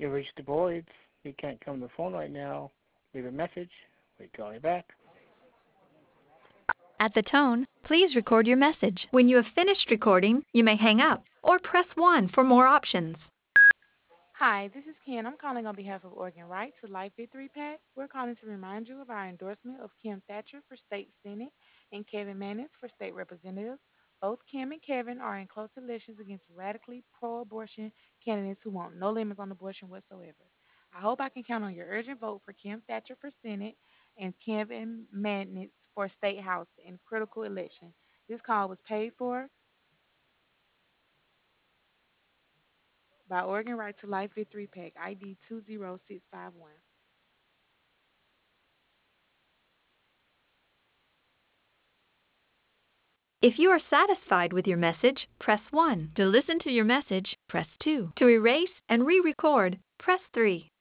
You reached the Boyds. You can't come to the phone right now. Leave a message. We call you back. At the tone, please record your message. When you have finished recording, you may hang up or press 1 for more options. Hi, this is Ken. I'm calling on behalf of Oregon Right to Life Victory PAC. We're calling to remind you of our endorsement of Kim Thatcher for State Senate and Kevin Mannis for State Representative. Both Kim and Kevin are in close elections against radically pro abortion candidates who want no limits on abortion whatsoever. I hope I can count on your urgent vote for Kim Thatcher for Senate and Kevin Mannis for State House in critical election. This call was paid for by Oregon Right to Life Victory PAC, ID 20651. If you are satisfied with your message, press 1. To listen to your message, press 2. To erase and re-record, press 3.